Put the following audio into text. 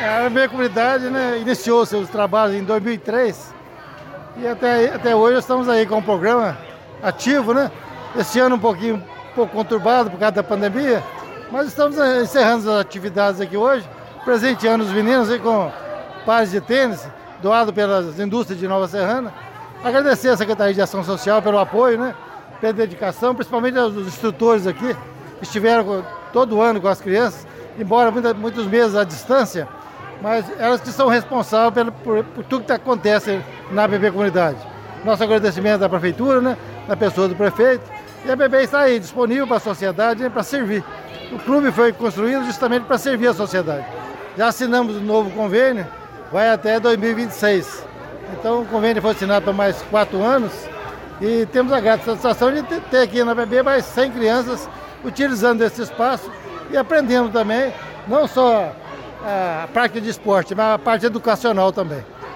A minha comunidade, né, iniciou seus trabalhos em 2003 e até hoje estamos aí com um programa ativo, né? Esse ano um pouco conturbado por causa da pandemia, mas estamos encerrando as atividades aqui hoje, presenteando os meninos aí com pares de tênis, doado pelas indústrias de Nova Serrana. Agradecer à Secretaria de Ação Social pelo apoio, né? Pela dedicação, principalmente aos instrutores aqui, que estiveram todo ano com as crianças, embora muitos meses à distância, mas elas que são responsáveis por tudo que acontece na APP Comunidade. Nosso agradecimento à Prefeitura, né, na pessoa do prefeito, e a APP está aí, disponível para a sociedade, né, para servir. O clube foi construído justamente para servir a sociedade. Já assinamos um novo convênio, vai até 2026. Então o convênio foi assinado por mais 4 anos e temos a grata satisfação de ter aqui na APP mais 100 crianças utilizando esse espaço e aprendendo também, não só a parte de esporte, mas a parte educacional também.